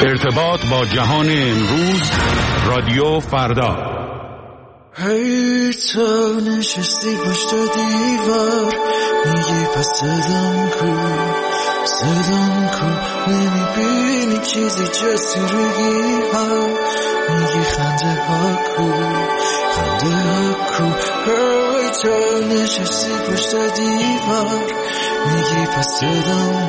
ارتباط با جهان امروز، رادیو فردا. هی تو نشستی پشت دیوار، میگی پس صدام کو، نمیبینی چیزی جز تیرگی ها، میگی خنده ها کو. هی تو نشستی پشت دیوار، میگی پس صدام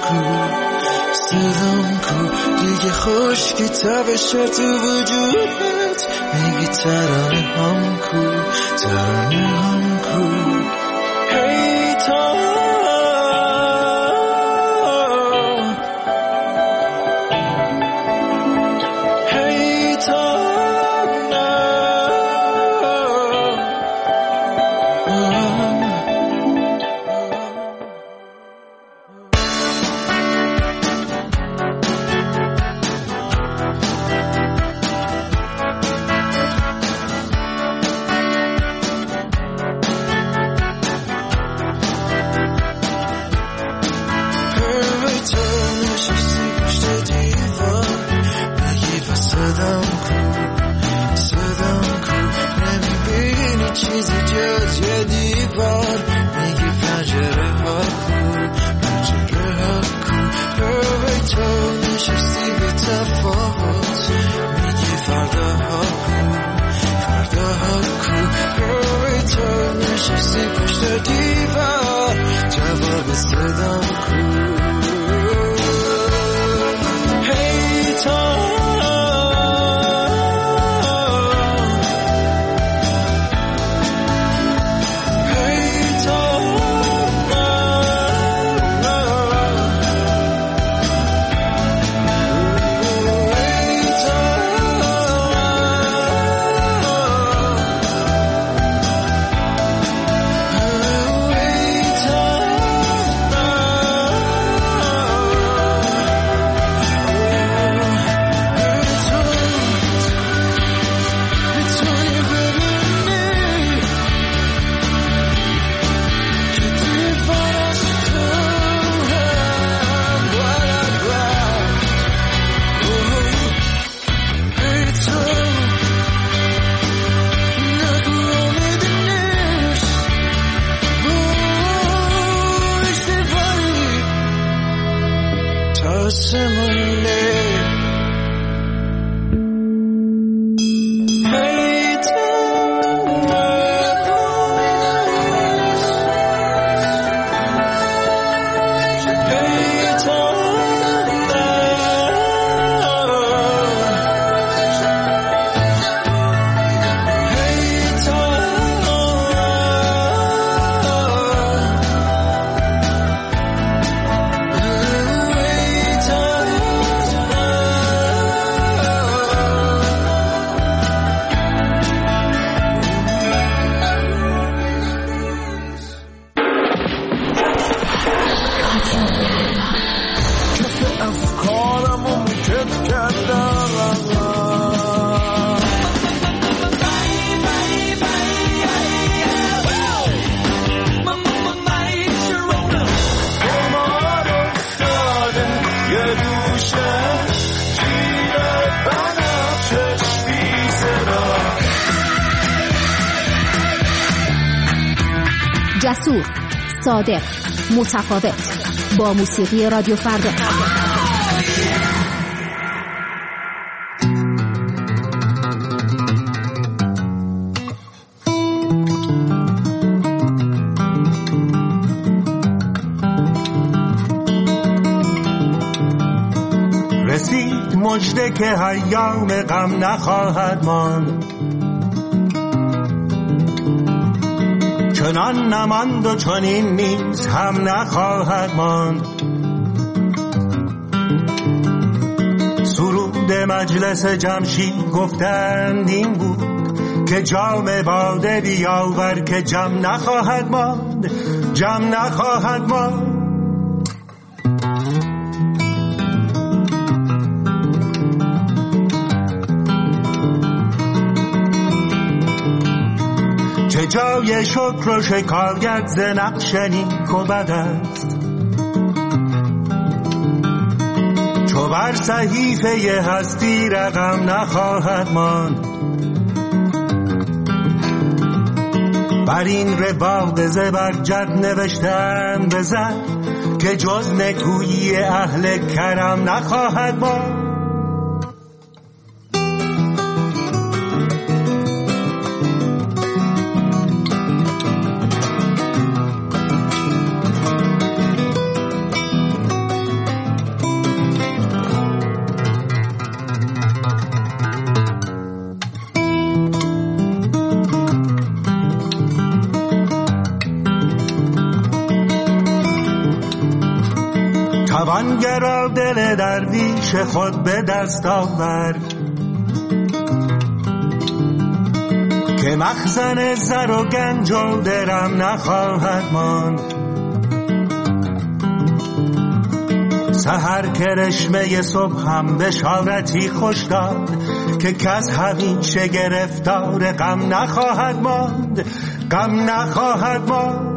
کو، دیگه خشکی تبشه تو وجودت، میگی ترانه هم کو. هی تو جسور، صادق، متفاوت، با موسیقی رادیو فردا. رسید مژده که ایام غم نخواهد ماند، چنان نماند و چنین نیز هم نخواهد ماند. سرود مجلس جمشید گفتند این بود که جام باده بیاور که جم نخواهد ماند، جم نخواهد ماند. جای شکر و شکایت ز نقش نیک و بد است، چو بر صحیفه هستی رقم نخواهد ماند. بر این رواق زبرجد نوشتم بزن که جز نکویی اهل کرم نخواهد ماند. توانگرا دل درویش خود به دست آورد که مخزن زر و گنج و درم نخواهد ماند. سحر کرشمه صبح هم بشارتی خوش داد که کس همیشه گرفتار غم نخواهد ماند، غم نخواهد ماند.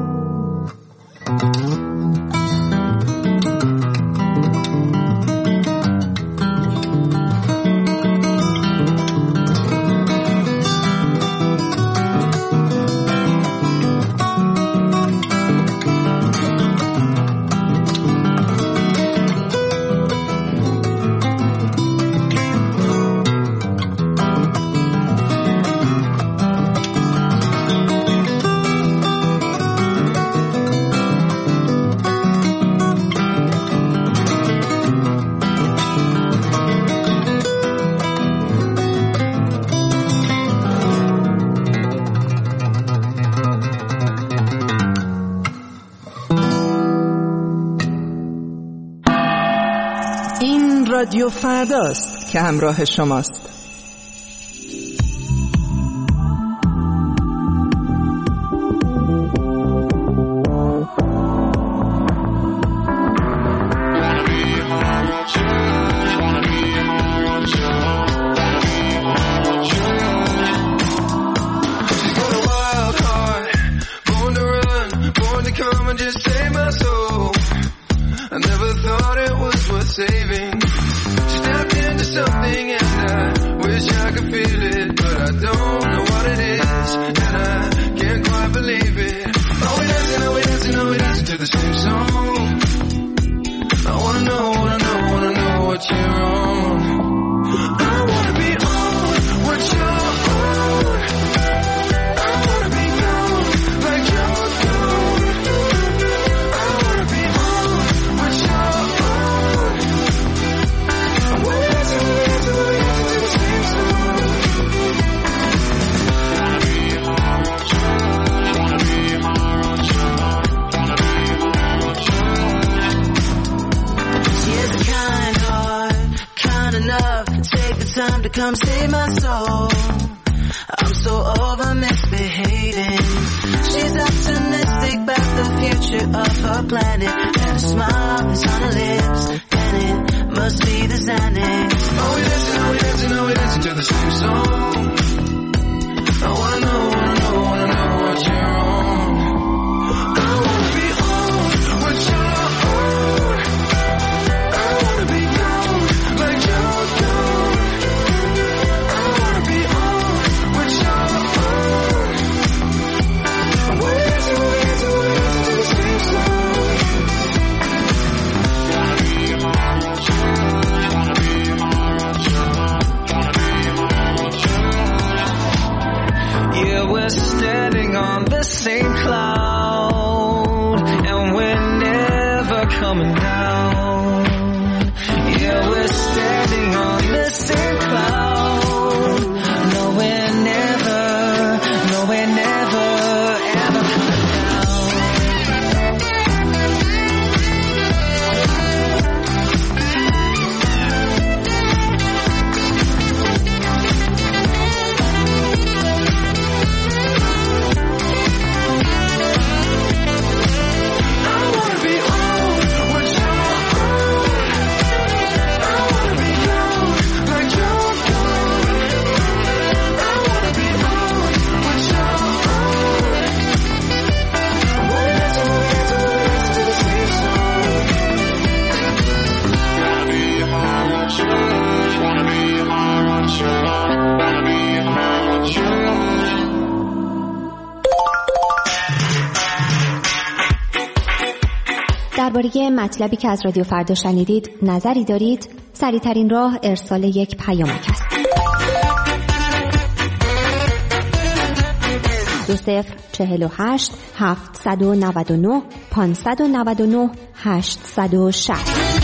رادیو فرداست که همراه شماست. Come save my soul. I'm so over misbehaving. She's optimistic about the future of her planet, and a smile is on her lips, and it must be the Xanax. Oh, we listen, oh, we listen, oh, we listen to the same song. I wanna know, wanna know, wanna know what you're on. I wanna be on what you're on. I wanna be gone like you're gone. We're standing on the same cloud, and we're never coming down. Yeah, we're standing on the same cloud. No, we're never ever coming I wanna be on what you're درباره مطلبی که از رادیو فردا شنیدید نظری دارید؟ سریع‌ترین راه ارسال یک پیامک است. 2048 799 599 860.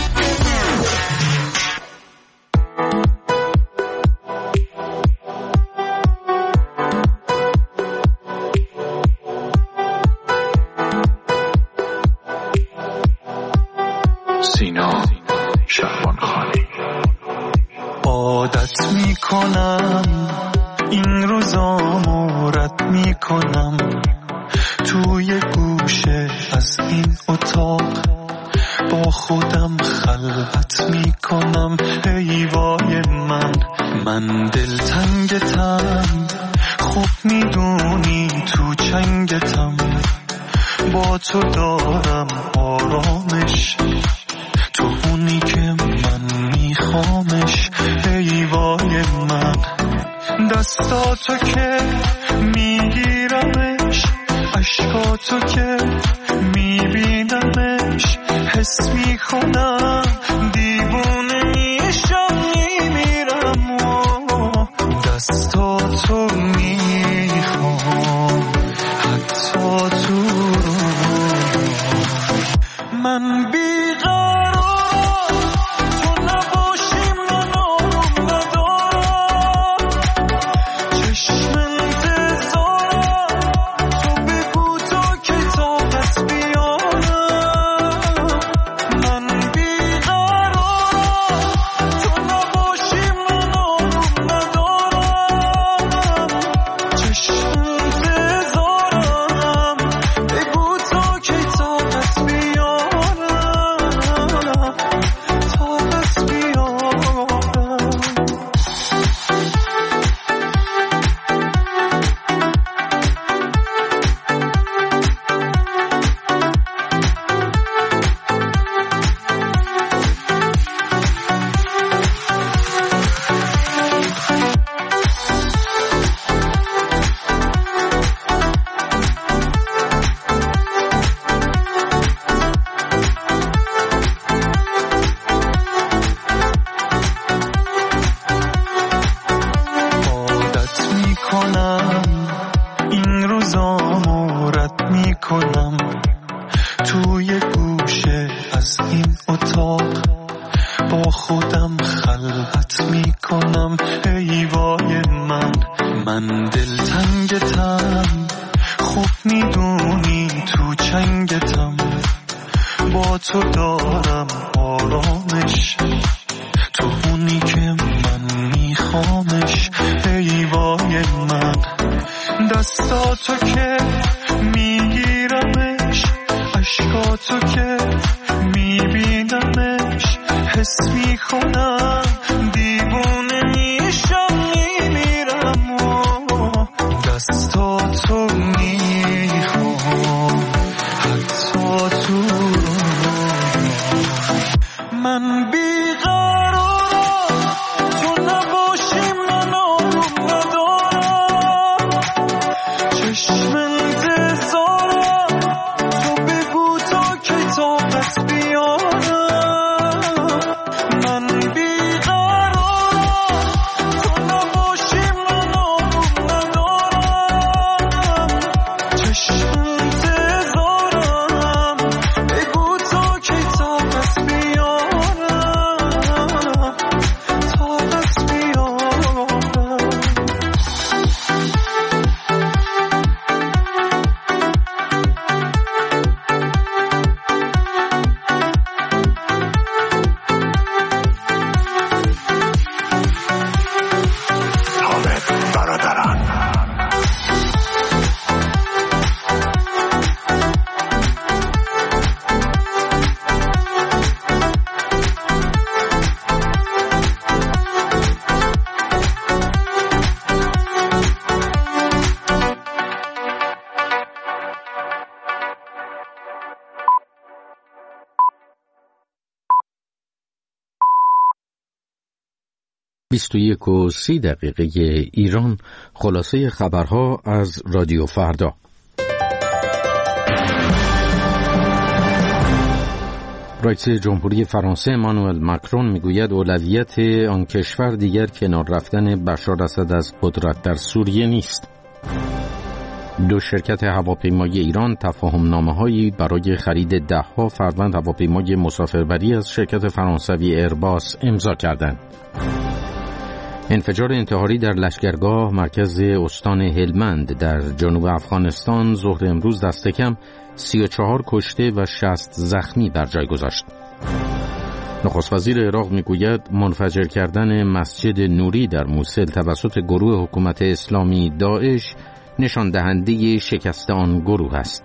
سینا شعبانخانی. عادت میکنم این روزامو رد میکنم، توی گوشه از این اتاق با خودم خلوت میکنم. ای وای من دلتنگتم، خوب میدونی تو چنگتم، با تو دارم آرامش، تو اونی که من میخوامش. ای وای من دستاتو که میگیرمش، عشقاتو که میبینمش، حس میکنم دیوونه میشم میمیرم. دستاتو میخوام حتی تو من بیقرارم، تو نباشی من آروم ندارم، چشم انتظارم، تو بگو تا که طاقت بیارم. من بیقرارم، تو نباشی من آروم ندارم، چشم انتظارم، بگو تا که طاقت بیارم. این روزامو رد میکنم، توی گوشه از این اتاق با خودم خلوت میکنم. ای وای من دلتنگتم، خوب میدونی تو چنگتم، با تو دارم آرامش، تو اونی که من میخوامش. ای وای من دستاتو که میگیرمش، عشقاتو که میبینمش، حس میکنم دیوونه میشم میمیرم. دستاتو میخوام حتی تو من بیقرارم، تو نباشی من آروم ندارم، چشم انتظارم، تو بگو تا که طاقت بیارم. من بیقرارم، تو نباشی من آروم ندارم، چشم انتظارم، بگو تا که طاقت بیارم، طاقت بیارم. برادران. بیست و 30 ایران، خلاصه خبرها از رادیو فردا. رئیس جمهوری فرانسه امانوئل ماکرون میگوید اولویت آن کشور دیگر کنار رفتن بشار اسد از قدرت در سوریه نیست. دو شرکت هواپیمایی ایران تفاهم‌نامه‌هایی برای خرید 10 فروند هواپیمای مسافربری از شرکت فرانسوی ایرباس امضا کردند. انفجار انتحاری در لشکرگاه مرکز استان هلمند در جنوب افغانستان ظهر امروز دست کم 34 کشته و 60 زخمی بر جای گذاشت. نخست وزیر عراق میگوید منفجر کردن مسجد نوری در موصل توسط گروه حکومت اسلامی داعش نشان دهنده شکست آن گروه است.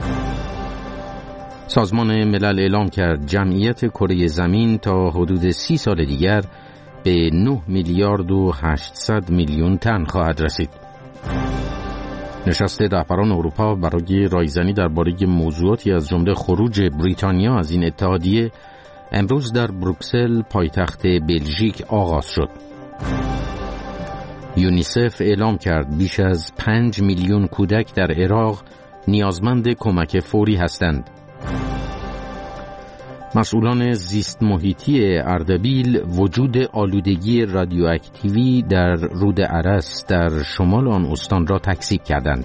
سازمان ملل اعلام کرد جمعیت کره زمین تا حدود 30 سال دیگر به 9 میلیارد و 800 میلیون تن خواهد رسید. نشست رهبران اروپا برای رایزنی درباره موضوعاتی از جمله خروج بریتانیا از این اتحادیه امروز در بروکسل پایتخت بلژیک آغاز شد. یونیسف اعلام کرد بیش از 5 میلیون کودک در عراق نیازمند کمک فوری هستند. مسئولان زیست محیطی اردبیل وجود آلودگی رادیواکتیوی در رود ارس در شمال آن استان را تکذیب کردند.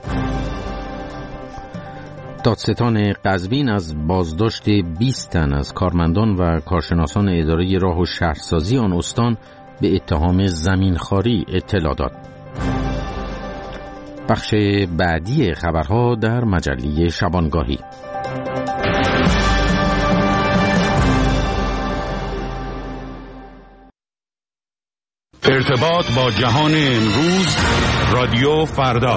دادستان قزوین از بازداشت 20 تن از کارمندان و کارشناسان اداره راه و شهرسازی آن استان به اتهام زمینخواری اطلاع داد. بخش بعدی خبرها در مجله شبانگاهی. ارتباط با جهان امروز، رادیو فردا.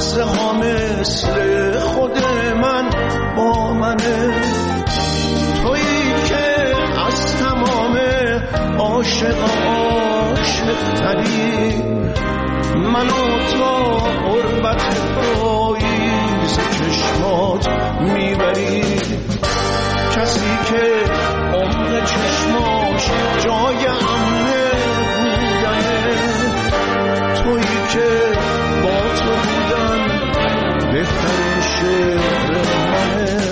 لحظه ها مثل خود من با منه، تویی که از تمام عاشق تری منو تا قربت پاییز چشمات میبری، کسی که عمق چشماش جای امنه بودنه، تویی که با تو بودن بهترین شعر منه.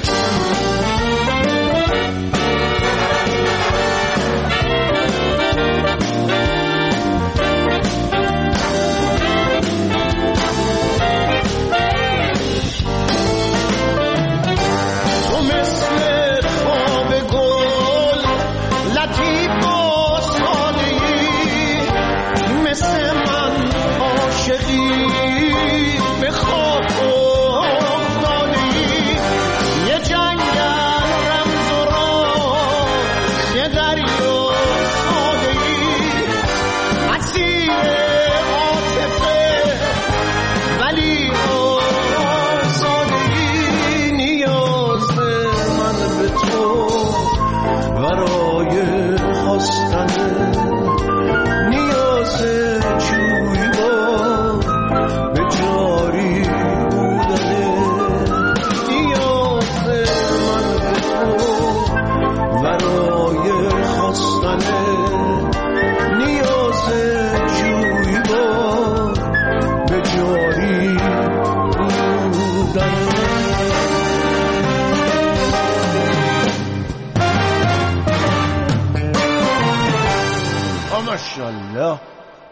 ماشاءالله.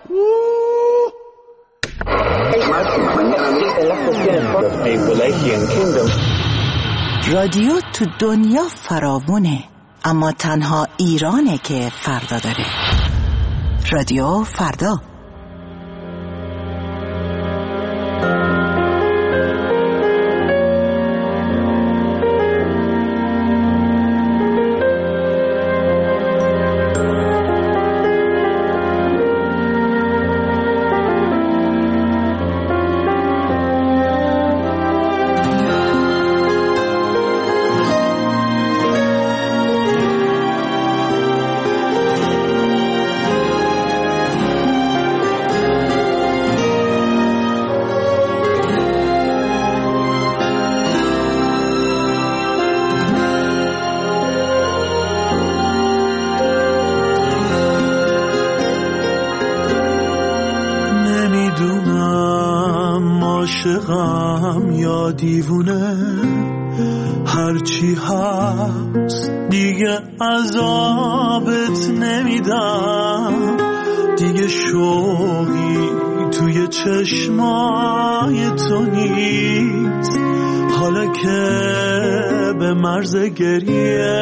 رادیو تو دنیا فراوونه، اما تنها ایرانه که فردا داره. رادیو فردا. عاشقم یا دیوونه، هرچی هست دیگه عذابت نمیدم، دیگه شوقی توی چشمای تو نیست، حالا که به مرز گریه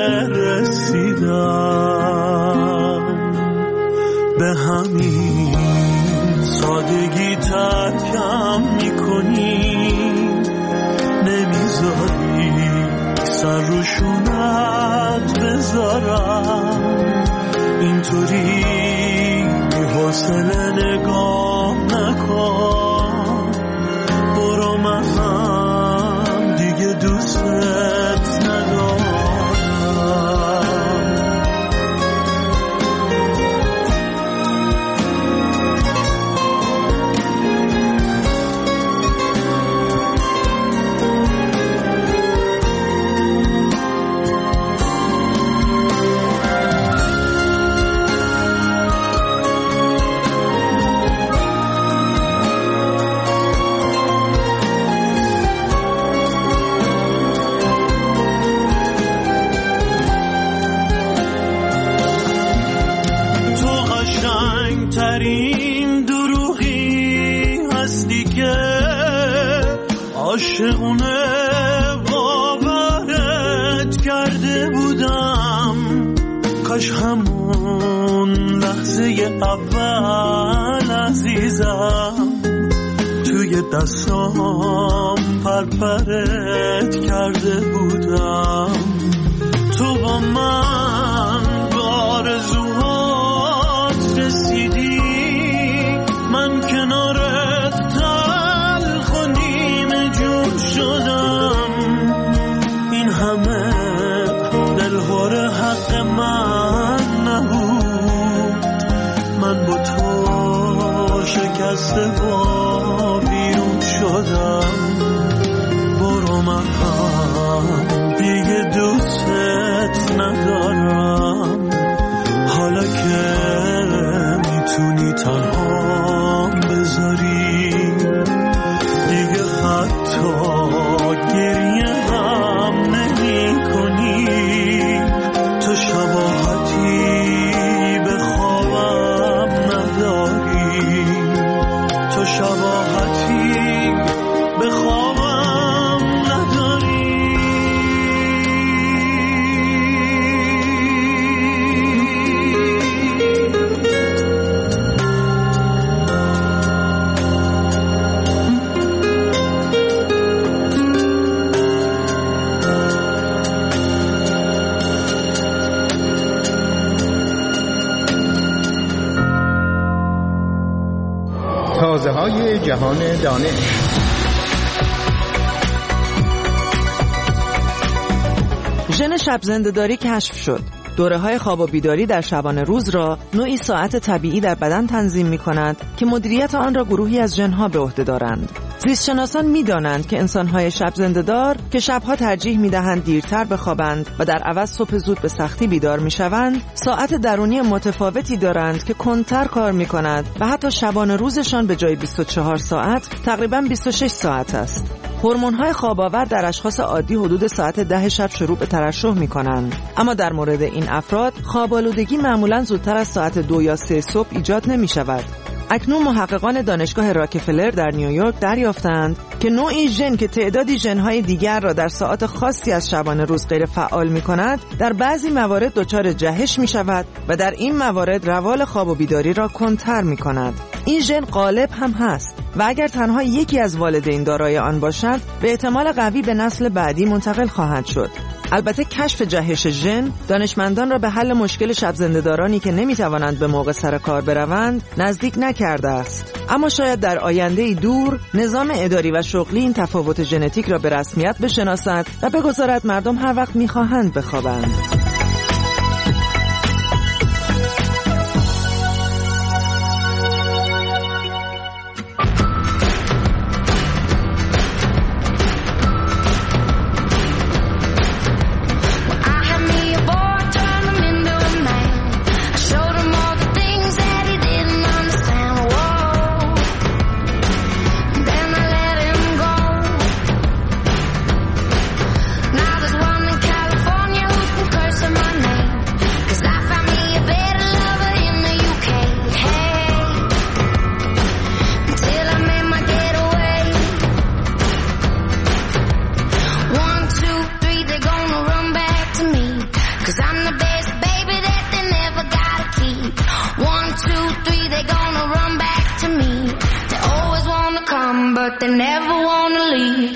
رسیدم، به همین سادگی ترکم میکنی، نمیذاری سر روشونت بذارم، اینطوری حوصله نگاه نکن، برو من هم دیگه دوستت ندارم. ترین دروغی هستی که عاشقونه باورت کرده بودم، کاش همون لحظه اول عزیزم توی دستام پرپرت کرده بودم، تو با من آرزوهات رسیدی، من کنارت تنها از دوا بیرون شدم. برو من دیگه دوست ندارم، حالا که میتونی تنها بذاری، دیگه حتی گریه هم نمی کنی. تو شباهتی به خوابم نداری، تو شباهتی به خوابم نداری. تازه‌های جهان دانش. ژن شب زنده‌داری کشف شد. دوره‌های خواب و بیداری در شبانه روز را نوعی ساعت طبیعی در بدن تنظیم می‌کند که مدیریت آن را گروهی از ژن‌ها به عهده دارند. زیستشناسان می‌دانند که انسان‌های شب زنده‌دار که شب‌ها ترجیح می‌دهند دیرتر بخوابند و در عوض صبح زود به سختی بیدار می‌شوند، ساعت درونی متفاوتی دارند که کندتر کار می‌کند و حتی شبانه روزشان به جای 24 ساعت تقریباً 26 ساعت است. هورمون‌های خواب‌آور در اشخاص عادی حدود ساعت 10 شب شروع به ترشح می‌کنند، اما در مورد این افراد خواب‌آلودگی معمولاً زودتر از ساعت 2 یا 3 صبح ایجاد نمی‌شود. اکنون محققان دانشگاه راکفلر در نیویورک دریافتند که نوعی ژن که تعدادی ژن‌های دیگر را در ساعات خاصی از شبانه روز غیر فعال می‌کند، در بعضی موارد دچار جهش می‌شود و در این موارد روال خواب و بیداری را کندتر می‌کند. این ژن غالب هم هست و اگر تنها یکی از والدین دارای آن باشد، به احتمال قوی به نسل بعدی منتقل خواهد شد. البته کشف جهش ژن دانشمندان را به حل مشکل شب زنده‌دارانی که نمی‌توانند به موقع سر کار بروند نزدیک نکرده است. اما شاید در آینده دور نظام اداری و شغلی این تفاوت ژنتیک را به رسمیت بشناسد و بگذارد مردم هر وقت می‌خواهند بخوابند. But they never wanna leave.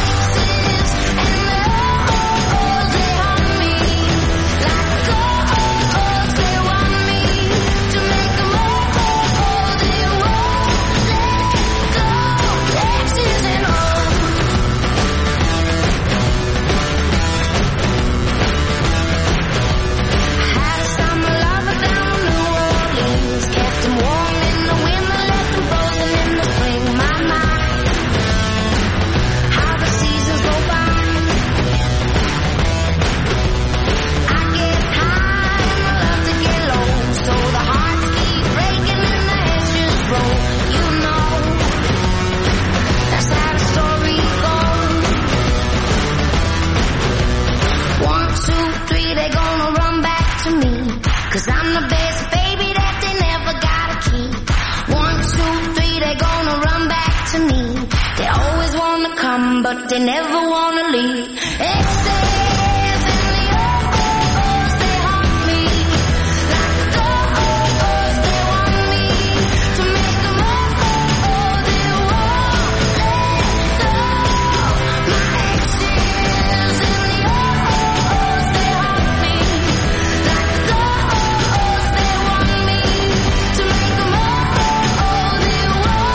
Cause I'm the best baby that they never gotta keep. 1, 2, 3, they gonna run back to me. They always wanna come, but they never wanna leave. Exes in the oh-ohs, they haunt me. Like the oh-ohs, they want me to make them oh-oh, they won't let go. My exes in the oh-ohs, they haunt me. Like the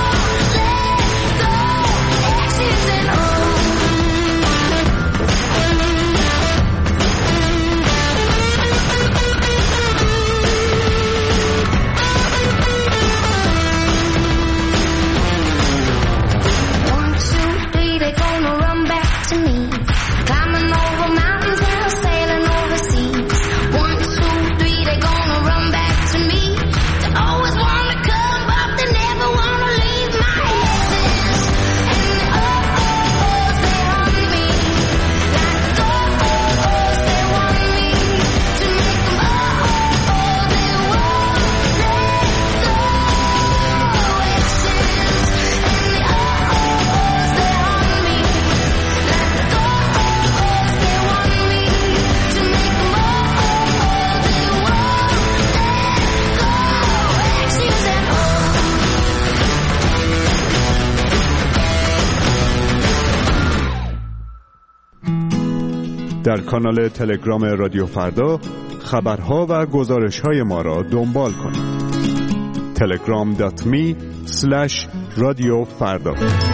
oh در کانال تلگرام رادیو فردا خبرها و گزارش‌های ما را دنبال کنید. telegram.me/رادیو فردا.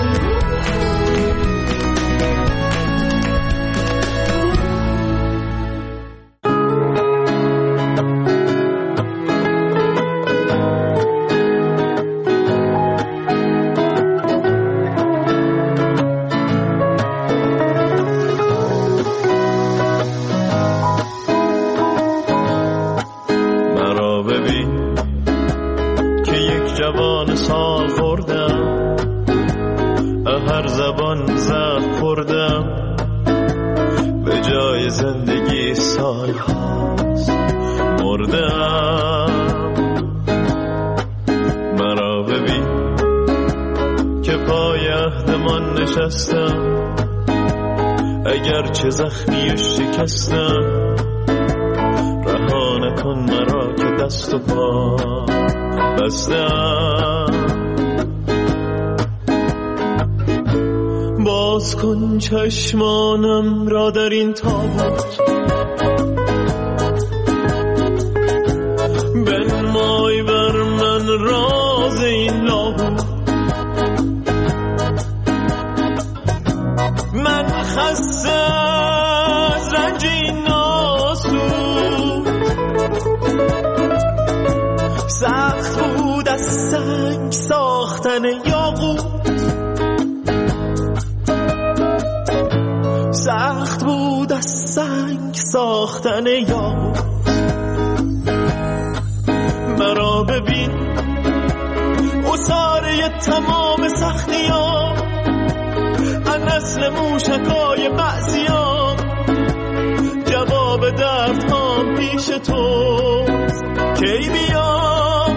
اگر چه زخمی و شکستم رها نکن مرا که دست و پا بستم. باز کن چشمانم را در این تابوت، بنمای بر من راز این لاهوت. من خسته از رنج این ناسود، سخت بود از سنگ ساختن یاقوت، سخت بود از سنگ ساختن یاقوت. مرا ببین اساره تمام سختیام، نسل موشکای بعضیام، جواب دردهام پیش تو کی بیام.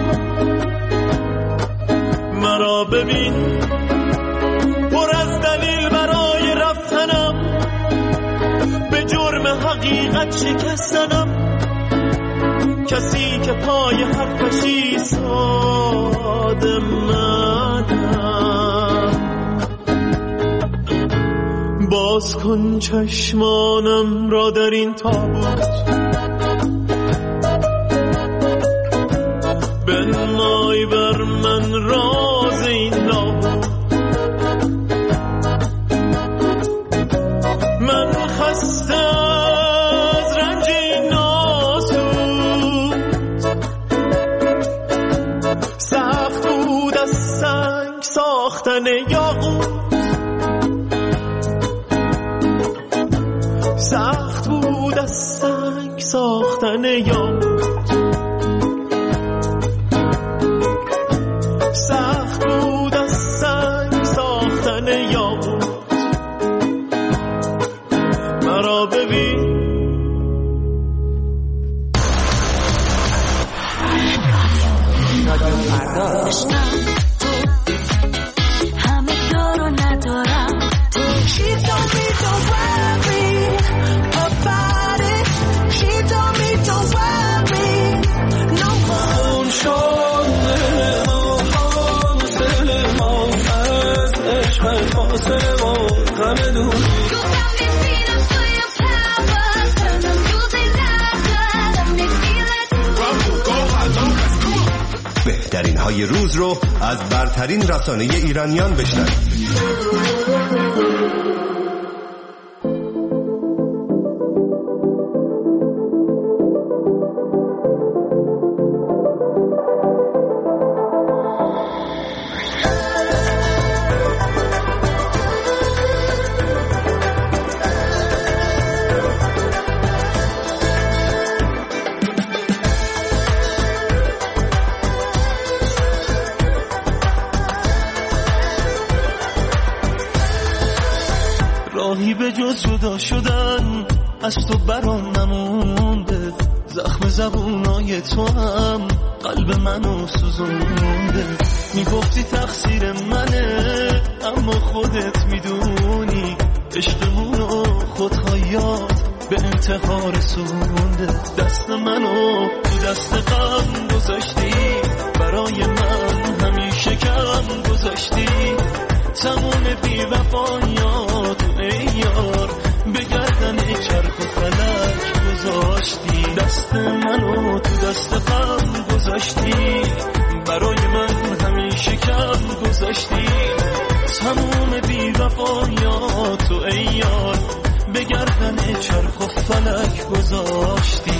مرا ببین پر از دلیل برای رفتنم، به جرم حقیقت شکستنم، کسی که پای حرفش ایستاد منم. باز کن چشمانم را در این تابوت، بنمای بر من راز این لاهوت. من خسته از رنج این ناسود، سخت بود از سنگ ساختن یاقوت، سخت بود از سنگ ساختن یاقوت، سخت بود از سنگ ساختن یاقوت. مرا ببین همه دارو ندارم تو بهترین های روز رو از برترین رسانه ایرانیان بشنوید. راهی به جز جدا شدن از تو برام نمونده، زخم زبونای تو هم قلب منو سوزونده. میگفتی تقصیر منه اما خودت میدونی عشقمونو خودخوایات به انتحار رسونده. دست منو تو دست غم گذاشتی، برای من همیشه کم گذاشتی. تموم بی وفایات ای یار به گردن چرخ گذاشتی، برای من همیشه کم گذاشتی. تموم بی‌وفایاتو ای یار به گردن چرخ و فلک گذاشتی.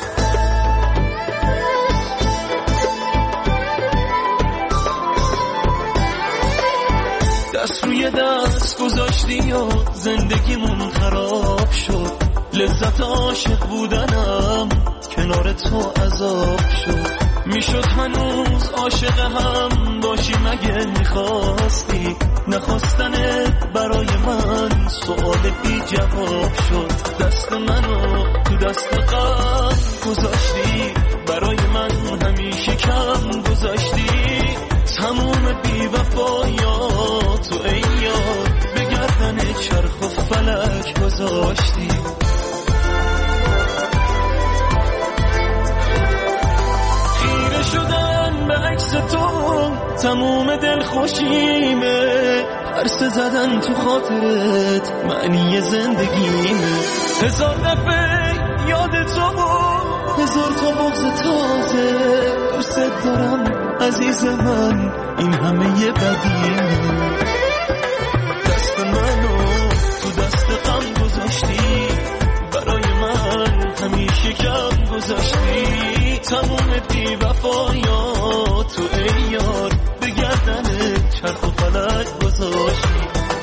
دست روی دست گذاشتی و زندگیمون خراب شد. لذت عاشق بودنم کنار تو عذاب شد. میشد هنوز عاشق هم باشی مگه میخواستی؟ نخواستنت برای من سؤال بی جواب شد. دست منو تو دست غم گذاشتی، برای من همیشه کم گذاشتی. تموم بی‌وفایاتو ای یار به گردن چرخ و فلک گذاشتی. خیره شدن به عکس تو تموم دل خوشیمه. پرسه زدن تو خاطرت معنی زندگیمه. هزار دفعه یاد تو بود، هزار تا بغض تازه. دوست دارم عزیز من، این همه یه بدیمه. دست منو تو دست غم گذاشتی، برای من همیشه کم گذاشتی. تموم بی‌وفایاتو ای یار به گردن چرخ و فلک گذاشتی.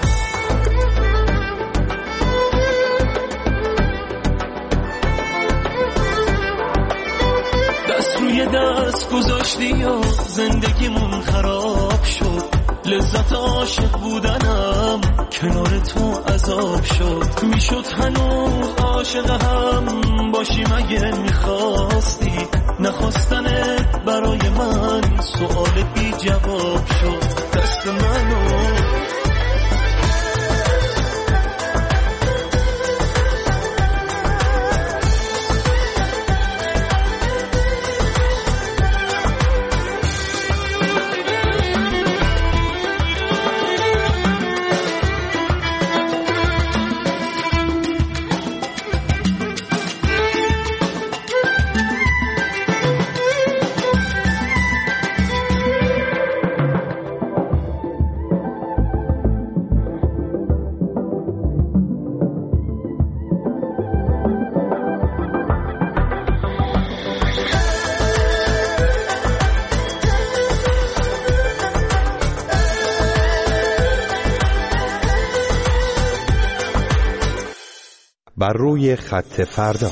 دست روی دست گذاشتی و زندگیمون خراب شد. لذت عاشق بودنم کنار تو عذاب شد. میشد هنوز عاشق هم باشی مگه میخواستی؟ نخواستنت برای من سؤال بی جواب شد. دست منو بر روی خط فردا.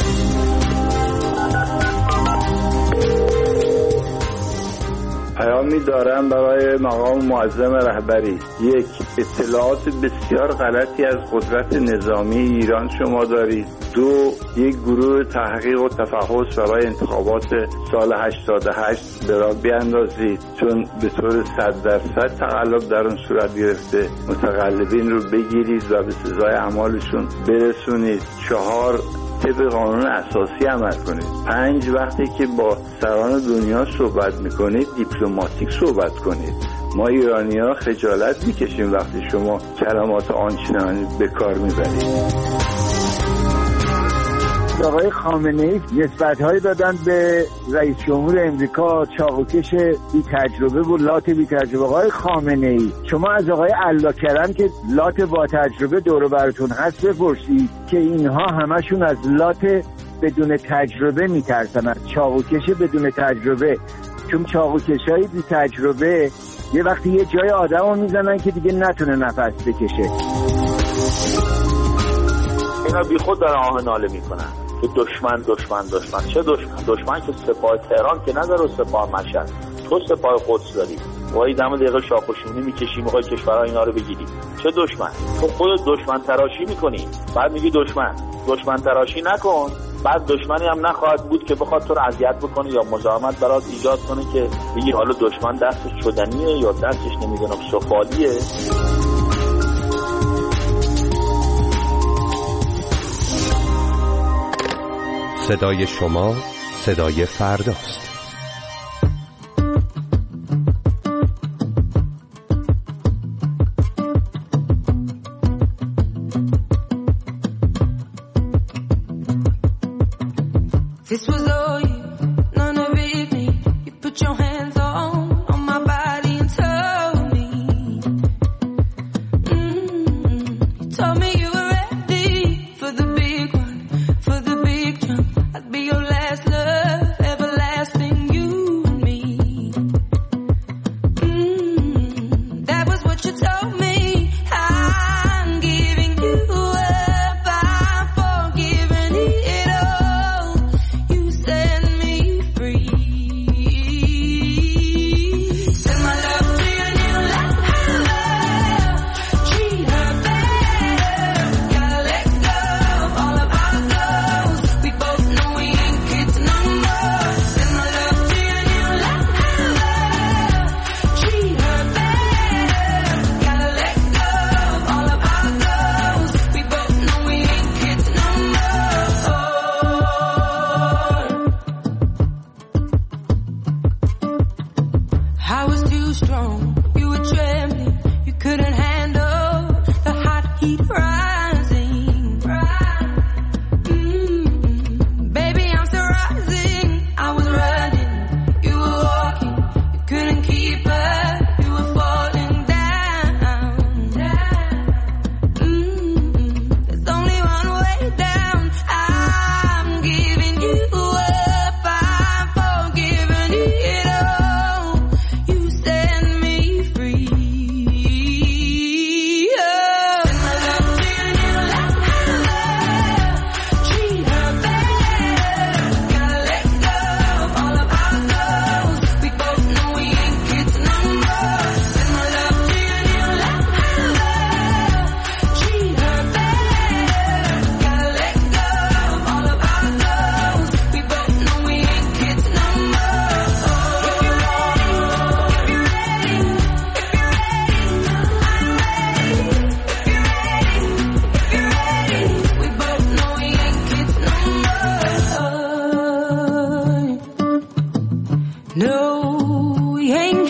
پیامی دارم برای مقام معظم رهبری. 1. اطلاعات بسیار غلطی از قدرت نظامی ایران شما دارید. 2. یک گروه تحقیق و تفحص برای انتخابات سال 88 به راه بیاندازید، چون به طور 100% تقلب در اون صورت گرفته. متقلبین رو بگیرید و به سزای اعمالشون برسونید. 4. طبق قانون اساسی عمل کنید. 5. وقتی که با سران دنیا صحبت میکنید دیپلماتیک صحبت کنید. ما ایرانی‌ها خجالت میکشیم وقتی شما کلمات آنچنانی به کار میبرید. آقای خامنه‌ای نسبت‌هایی دادن به رئیس جمهور امریکا، چاقوکش بی تجربه و لات بی تجربه. آقای خامنه‌ای شما از آقای علاکرم که لات با تجربه دور و براتون هست بپرسید که اینها همشون از لات بدون تجربه میترسن، از چاقوکش بدون تجربه. چون چاقوکش‌های بی تجربه یه وقتی یه جای آدمو میزنن که دیگه نتونه نفس بکشه. اینا بی خود دارن آه ناله میکنن که دشمن. چه دشمن که سپاه تهران که نداره، سپاه مشهد. تو سپاه قدس داری. وای دم دقیقه شاخوشونی میکشی میخوای کشورها اینا رو بگیری. چه دشمن؟ تو خودت دشمن تراشی میکنی، بعد میگی دشمن تراشی نکن. بعد دشمنی هم نخواهد بود که بخواد تو رو اذیت بکنه یا مزاحمت برات ایجاد کنه که بگی حالا دشمن دستش شدنیه یا دستش نمیدونم سفالیه. صدای شما صدای فرداست. This was all you, none of it me. I was too strong. You were trembling. You couldn't handle the hot heat rising. Baby, I'm still rising. I was running. You were walking. You couldn't keep up. You were falling down. There's only one way down. I'm giving you up. I'm forgiving it all. You set me free. Oh. Send my love to your new life. Treat her better. Gotta let go of all of our goals. We both know we ain't kids no more. Send my love to your new life. Treat her better. Gotta let go of all of our goals. We both know we ain't kids no more. If you're ready, if you're ready, if you're ready, I'm ready. If you're ready, if you're ready, we both know we ain't kids no more. No, we ain't